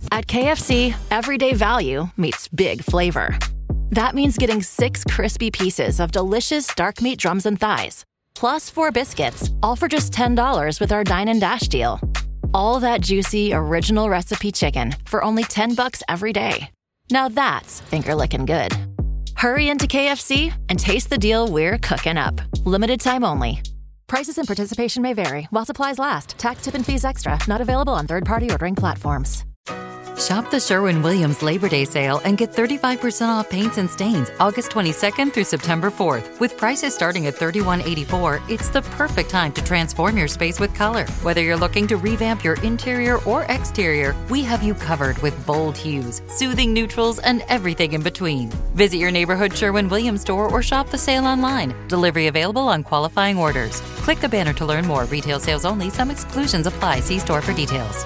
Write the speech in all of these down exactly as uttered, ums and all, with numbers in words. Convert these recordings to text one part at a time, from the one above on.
At K F C, everyday value meets big flavor. That means getting six crispy pieces of delicious dark meat drums and thighs, plus four biscuits, all for just ten dollars with our Dine and Dash deal. All that juicy, original recipe chicken for only ten bucks every day. Now that's finger-licking good. Hurry into K F C and taste the deal we're cooking up. Limited time only. Prices and participation may vary while supplies last. Tax, tip, and fees extra. Not available on third-party ordering platforms. Shop the Sherwin-Williams Labor Day sale and get thirty-five percent off paints and stains August twenty-second through September fourth. With prices starting at thirty-one eighty-four, it's the perfect time to transform your space with color. Whether you're looking to revamp your interior or exterior, we have you covered with bold hues, soothing neutrals, and everything in between. Visit your neighborhood Sherwin-Williams store or shop the sale online. Delivery available on qualifying orders. Click the banner to learn more. Retail sales only. Some exclusions apply. See store for details.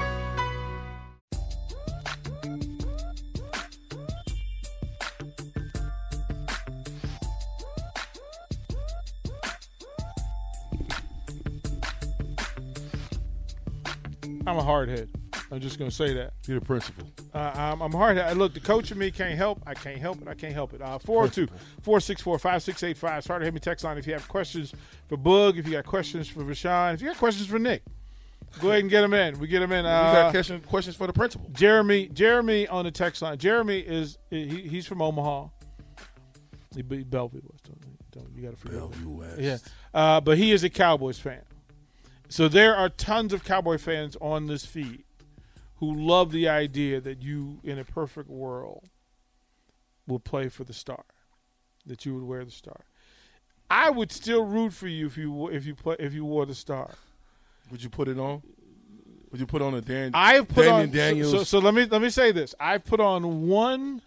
I'm a hardhead. I'm just going to say that. You're the principal. Uh, I'm, I'm a hardhead. Look, the coach in me can't help. I can't help it. I can't help it. Uh, four oh two, four six four, five six eight five. Start to hit me text line if you have questions for Boog, if you got questions for Rashawn, if you got questions for Nick. Go ahead and get them in. We get them in. Uh, we got question, questions for the principal. Jeremy Jeremy on the text line. Jeremy is he, he's from Omaha. He beat Bellevue West. Don't, don't, you got to forget. Bellevue West. Yeah. Uh, but he is a Cowboys fan. So there are tons of Cowboy fans on this feed who love the idea that you, in a perfect world, will play for the star, that you would wear the star. I would still root for you if you if you play if you wore the star. Would you put it on? Would you put on a Dan? I've put Damian on. Daniels? So, so, so let me let me say this. I've put on one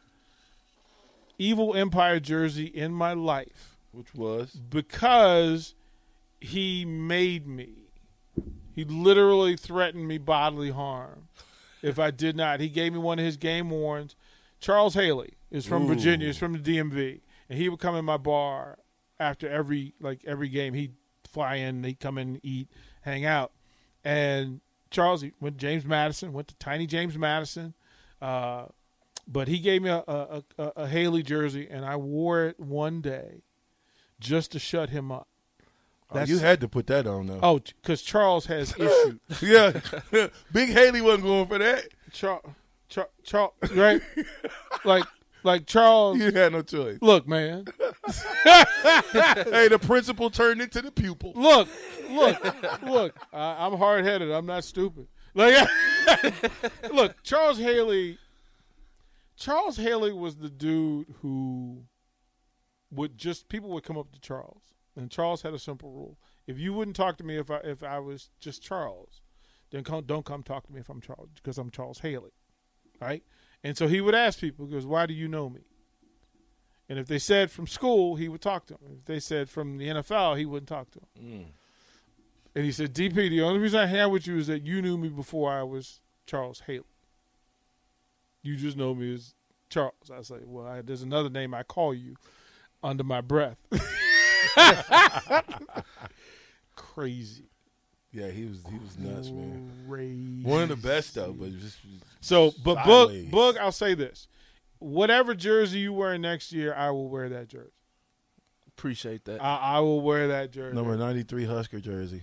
Evil Empire jersey in my life, which was because he made me. He literally threatened me bodily harm if I did not. He gave me one of his game warrants. Charles Haley is from Ooh. Virginia. He's from the D M V. And he would come in my bar after every like every game. He'd fly in, he'd come in, eat, hang out. And Charles, he went to James Madison, went to Tiny James Madison. Uh, but he gave me a, a, a, a Haley jersey, and I wore it one day just to shut him up. Oh, you had to put that on, though. Oh, because Charles has issues. Yeah. Big Haley wasn't going for that. Charles, Char- Char- right? like, like Charles. You had no choice. Look, man. Hey, the principal turned into the pupil. Look, look, look. I, I'm hard-headed. I'm not stupid. Like, look, Charles Haley. Charles Haley was the dude who would just people would come up to Charles. And Charles had a simple rule: if you wouldn't talk to me if I if I was just Charles, then come, don't come talk to me if I'm Charles because I'm Charles Haley, right? And so he would ask people, he goes, "Why do you know me?" And if they said from school, he would talk to them. If they said from the N F L, he wouldn't talk to them. Mm. And he said, "D P, the only reason I hang out with you is that you knew me before I was Charles Haley. You just know me as Charles." I say, "Well, I, there's another name I call you under my breath." Crazy. Yeah, he was he was nuts, man. Crazy. One of the best though, but just so. But Boog, Boog, I'll say this: whatever jersey you wear next year, I will wear that jersey. Appreciate that. I, I will wear that jersey. Number ninety-three Husker jersey.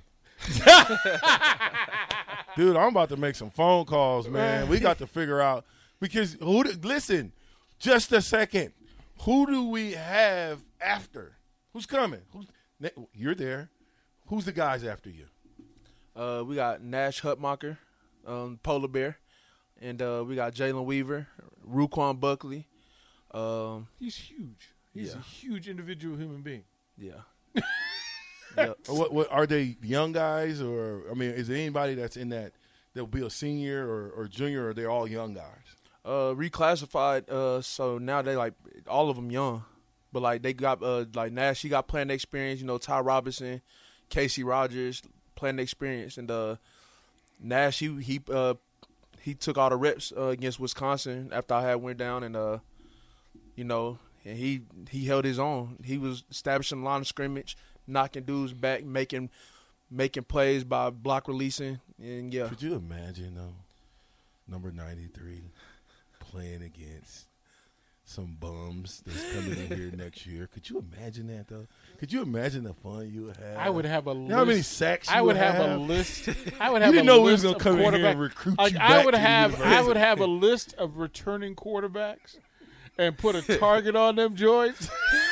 Dude, I'm about to make some phone calls, man. We got to figure out because who? Do, listen, just a second. Who do we have after? Who's coming? Who's you're there? Who's the guys after you? Uh, we got Nash Hutmacher, um, Polar Bear, and uh, we got Jalen Weaver, Ruquan Buckley. Um, He's huge. He's yeah. a huge individual human being. Yeah. Yep. What, what are they? Young guys, or I mean, is there anybody that's in that that will be a senior or, or junior, or they're all young guys? Uh, reclassified. Uh, so now they like all of them young, but like they got uh like Nash, he got playing experience. You know, Ty Robinson, Casey Rogers, playing experience, and uh, Nash he he uh he took all the reps uh, against Wisconsin after I had went down, and uh, you know, and he he held his own. He was establishing the line of scrimmage, knocking dudes back, making making plays by block releasing, and yeah. Could you imagine though? number ninety-three, playing against some bums that's coming in here next year. Could you imagine that, though? Could you imagine the fun you would have? I would have a you list. know how many sacks you I would would have, have? a list. I would You have didn't a know we list was gonna of come in here quarterback- and recruit like, you I back would to the have. I university. would have a list of returning quarterbacks and put a target on them joints.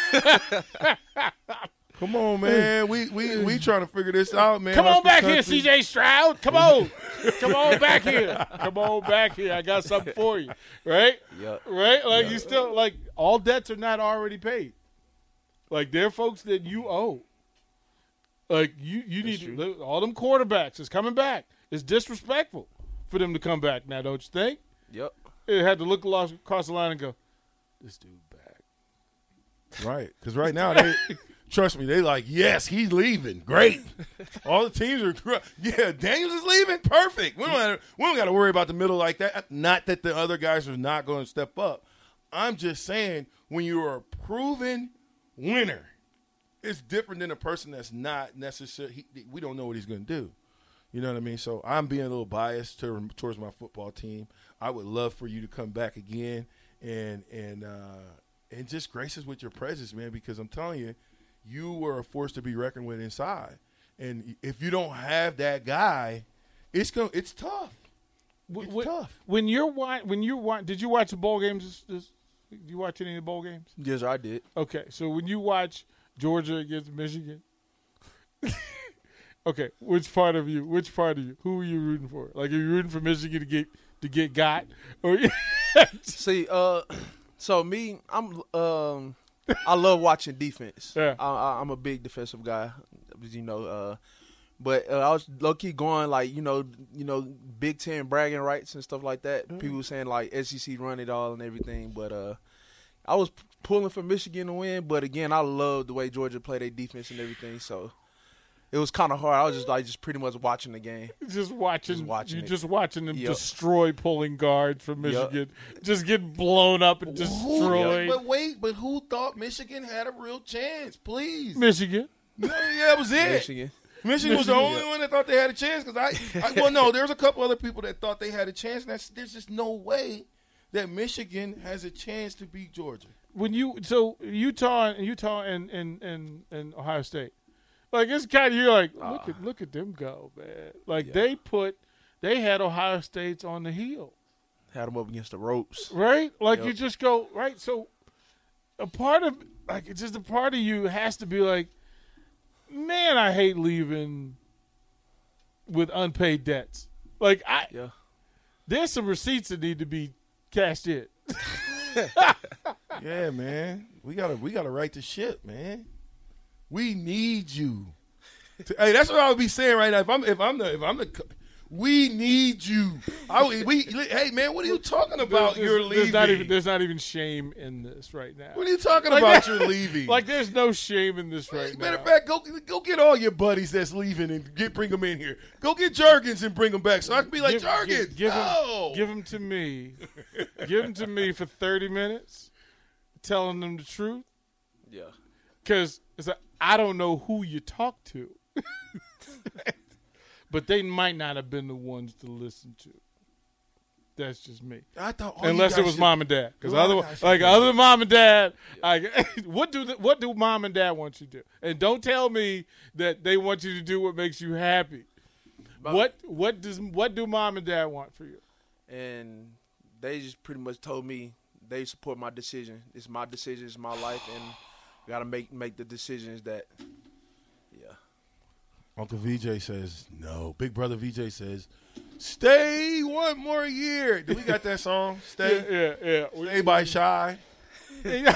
Come on, man. We we we trying to figure this out, man. Come on Husky back here, country. C J Stroud. Come on. Come on back here. Come on back here. I got something for you. Right? Yep. Right? Like you still like all debts are not already paid. Like they're folks that you owe. Like you, you need to, all them quarterbacks is coming back. It's disrespectful for them to come back now, don't you think? Yep. It had to look across the line and go, this dude back. Right, because right now they trust me. They like, yes, he's leaving. Great. All the teams are, gr- yeah. Daniels is leaving. Perfect. We don't have, we don't got to worry about the middle like that. Not that the other guys are not going to step up. I'm just saying when you are a proven winner, it's different than a person that's not necessarily. He, we don't know what he's going to do. You know what I mean? So I'm being a little biased to, towards my football team. I would love for you to come back again and and uh, and just grace us with your presence, man. Because I'm telling you, you were a force to be reckoned with inside. And if you don't have that guy, it's going it's tough. It's when, tough. When you're wa- when you're wa- did you watch the bowl games? This, this, did you watch any of the bowl games? Yes, I did. Okay, so when you watch Georgia against Michigan, okay, which part of you? Which part of you? Who are you rooting for? Like, are you rooting for Michigan to get to get got? Or See, uh, so me, I'm, um, I love watching defense. Yeah. I, I, I'm a big defensive guy, you know. Uh, but uh, I was low key going like, you know, you know, Big Ten bragging rights and stuff like that. Mm-hmm. People saying like S E C run it all and everything, but uh, I was p- pulling for Michigan to win. But again, I love the way Georgia played their defense and everything, so. It was kind of hard. I was just like just pretty much watching the game. just watching, Just watching you it. just watching them Yep. destroy pulling guards from Michigan, just get blown up and destroyed. But wait, but who thought Michigan had a real chance? Please. Michigan. No, yeah, that was it. Michigan. Michigan was the Michigan, only yeah. one that thought they had a chance. Because I, I, well, no, there's a couple other people that thought they had a chance. And that's, there's just no way that Michigan has a chance to beat Georgia. When you so Utah, Utah, and and and, and Ohio State, like it's kind of you're like look at look at them go, man. Like Yeah. they put they had Ohio State's on the heel, Had them up against the ropes. right? Like Yep. you just go right. So a part of like it's just a part of you has to be like, man, I hate leaving with unpaid debts. Like I, Yeah. there's some receipts that need to be cashed in. Yeah, man. We gotta we gotta right the ship, man. We need you. To, hey, that's what I would be saying right now. If I'm if I'm the if I'm the co- we need you. I would- we hey man, what are you talking about? There's- You're there's leaving. Not even, there's not even shame in this right now. What are you talking Like about? that- You're leaving. Like there's no shame in this right Matter now. of fact, go go get all your buddies that's leaving and get bring them in here. Go get Jurgens and bring them back, so I can be like give, Jurgens. give, give, no. him, give him to me. Give him to me for thirty minutes, telling them the truth. Yeah. Because I don't know who you talk to. But they might not have been the ones to listen to. That's just me. I thought all you Unless it guys was should- mom and dad, because All you otherwise, guys should like do- other than mom and dad, I, what do the, what do mom and dad want you to do? And don't tell me that they want you to do what makes you happy. But- What what does what do mom and dad want for you? And they just pretty much told me they support my decision. It's my decision. It's my life, and got to make make the decisions that. Yeah. Uncle V J says no. Big brother V J says, stay one more year. Do we got that song? Stay. Yeah, yeah, yeah. Stay by Shy. yeah,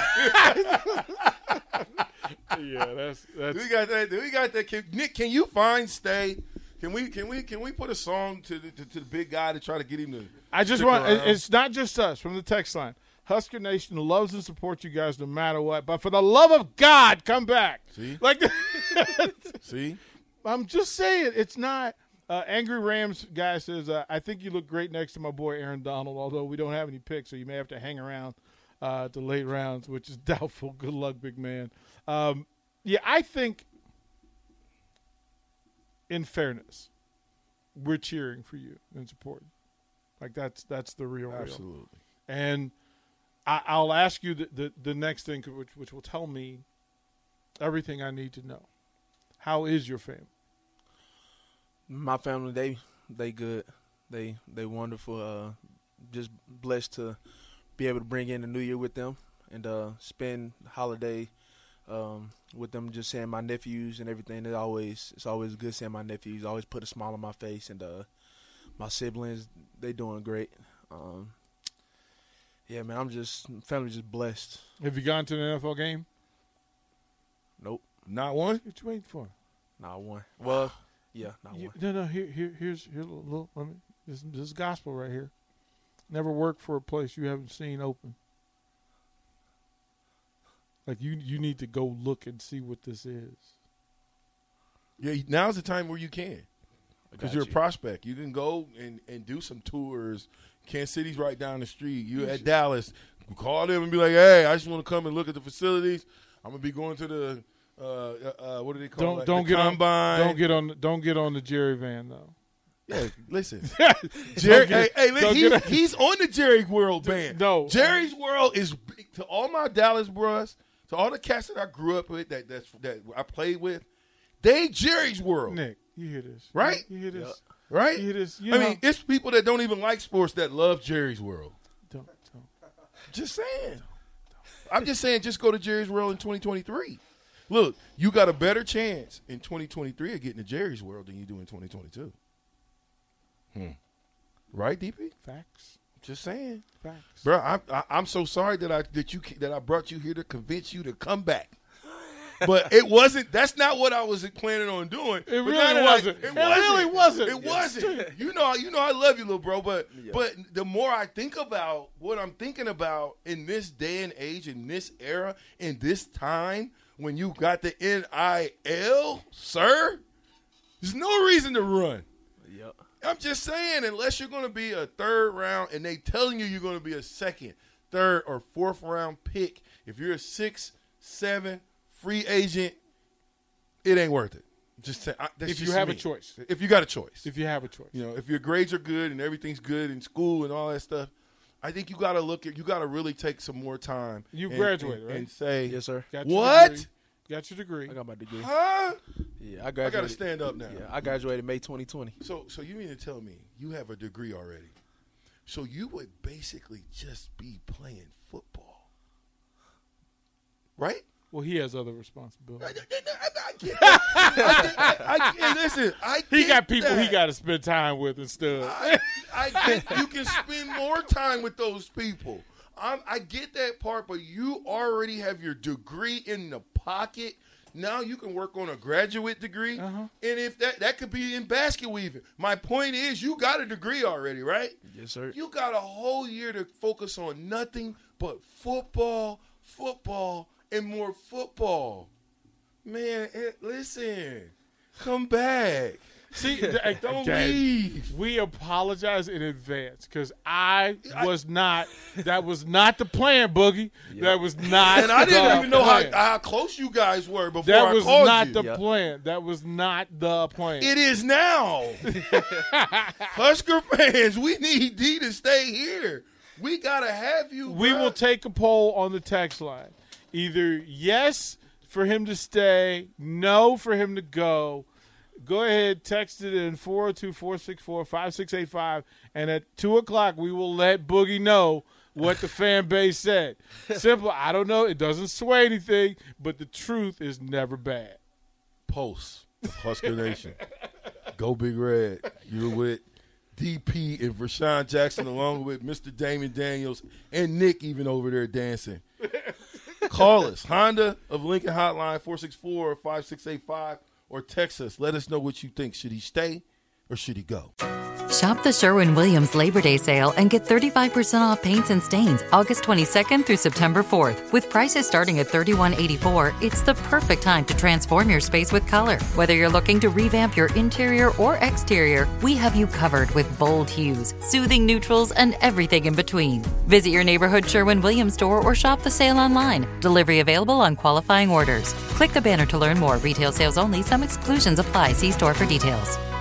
that's Do that's we got that? Do we got that? Can, Nick, can you find Stay? Can we can we can we put a song to the to, to the big guy to try to get him to? I just stick want around? it's not just us from the text line. Husker Nation loves and supports you guys no matter what. But for the love of God, come back. See? Like See, I'm just saying, it's not. Uh, Angry Rams guy says, uh, I think you look great next to my boy Aaron Donald, although we don't have any picks, so you may have to hang around uh, to late rounds, which is doubtful. Good luck, big man. Um, yeah, I think, in fairness, we're cheering for you and supporting. Like that's that's the real real. Absolutely. And I, I'll ask you the, the the next thing, which which will tell me everything I need to know. How is your family? My family, they they good. They they wonderful. Uh, just blessed to be able to bring in the new year with them and uh, spend holiday um, with them. Just seeing my nephews and everything. It always it's always good seeing my nephews. Always put a smile on my face. And uh, my siblings, they doing great. Um, yeah, man, I'm just family just blessed. Have you gone to an N F L game? Nope, Not one? What you waiting for? not one. Well, yeah, not You, one. no, no. Here, here, here's here's a little. Let me. This, this is gospel right here. Never work for a place you haven't seen open. Like you, you need to go look and see what this is. Yeah, now's the time where you can. Because Got you're a you. prospect. You can go and, and do some tours. Kansas City's right down the street. You at Dallas. Call them and be like, hey, I just want to come and look at the facilities. I'm going to be going to the, uh, uh, what do they call Don't it? don't the get combine. on. Don't get on. Don't get on the Jerry Van though. Yeah, listen. Jerry, Don't hey, get- hey, don't listen, get- he, he's on the Jerry World band. No. Jerry's World is big. To all my Dallas bros, to all the cats that I grew up with, that that's, that I played with, they Jerry's World. Nick, you hear this, Right? You hear this? Right? You hear this? You I know- mean, it's people that don't even like sports that love Jerry's World. Don't, don't. Just saying. I'm just saying, just go to Jerry's World in twenty twenty-three. Look, you got a better chance in twenty twenty-three of getting to Jerry's World than you do in twenty twenty-two. Hmm. Right, D P? Facts. Just saying. Facts. Bro, I, I, I'm so sorry that I that you that I brought you here to convince you to come back. But it wasn't. That's not what I was planning on doing. It But really now that I- wasn't. It really wasn't. It wasn't. You know. You know. I love you, little bro. But but the more I think about what I'm thinking about in this day and age, in this era, in this time, when you got the N I L, sir, there's no reason to run. Yep. I'm just saying, unless you're going to be a third round and they telling you you're going to be a second, third, or fourth round pick, if you're a six, seven free agent, it ain't worth it. Just say, I, that's If you just have me. a choice. If you got a choice. If you have a choice. You know, if your grades are good and everything's good in school and all that stuff, I think you got to look at, you got to really take some more time. You and- graduated, and, right? And say, Yes, sir. Got your what? degree. Got your degree. I got my degree. Huh? Yeah, I I graduated. got to stand up now. Yeah, I graduated May twenty twenty. So, so you mean to tell me you have a degree already? So you would basically just be playing football, right? Well, he has other responsibilities. I get that. I get that. I get- listen, I He get got people that. he got to spend time with instead. I, I get you can spend more time with those people. I'm, I get that part, but you already have your degree in the pocket. Now you can work on a graduate degree, Uh-huh. and if that that could be in basket weaving. My point is, you got a degree already, right? Yes, sir. You got a whole year to focus on nothing but football, football, and more football. Man, eh, listen, come back. See, th- Don't again, leave. we apologize in advance because I was not. That was not the plan, Boogie. That was not. And I didn't the even know how, plan. how close you guys were before That I was called not you. the Yeah. plan. That was not the plan. It is now. Husker fans, we need D to stay here. We gotta have you. We bruh. will take a poll on the text line. Either yes for him to stay, no for him to go. Go ahead, text it in four oh two, four six four, five six eight five, and at two o'clock we will let Boogie know what the fan base said. Simple. I don't know. It doesn't sway anything, but the truth is never bad. Post Husker Nation. Go Big Red. You're with D P and Rashawn Jackson, along with Mister Damon Daniels and Nick, even over there dancing. Call us, Honda of Lincoln Hotline, four six four, five six eight five, or text us. Let us know what you think. Should he stay or should he go? Shop the Sherwin-Williams Labor Day sale and get thirty-five percent off paints and stains August twenty-second through September fourth. With prices starting at thirty-one eighty-four, it's the perfect time to transform your space with color. Whether you're looking to revamp your interior or exterior, we have you covered with bold hues, soothing neutrals, and everything in between. Visit your neighborhood Sherwin-Williams store or shop the sale online. Delivery available on qualifying orders. Click the banner to learn more. Retail sales only. Some exclusions apply. See store for details.